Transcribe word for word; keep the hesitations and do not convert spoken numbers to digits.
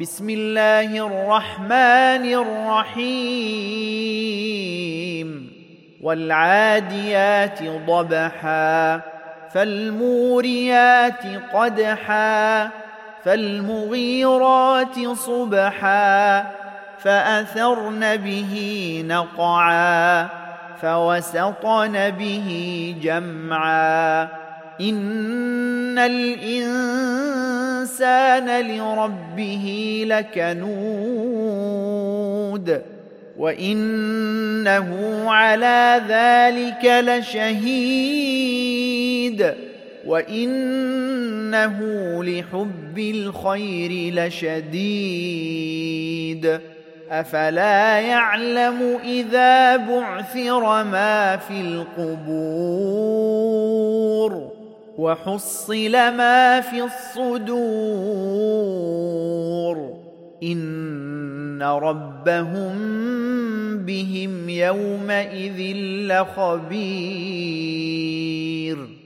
بسم الله الرحمن الرحيم والعاديات ضبحا فالموريات قدحا فالمغيرات صبحا فأثرن به نقعا فوسطن به جمعا إن الإنسان لربه لكنود وإنه على ذلك لشهيد وإنه لحب الخير لشديد أفلا يعلم إذا بعثر ما في القبور وحصل ما في الصدور إن ربهم بهم يومئذ لخبير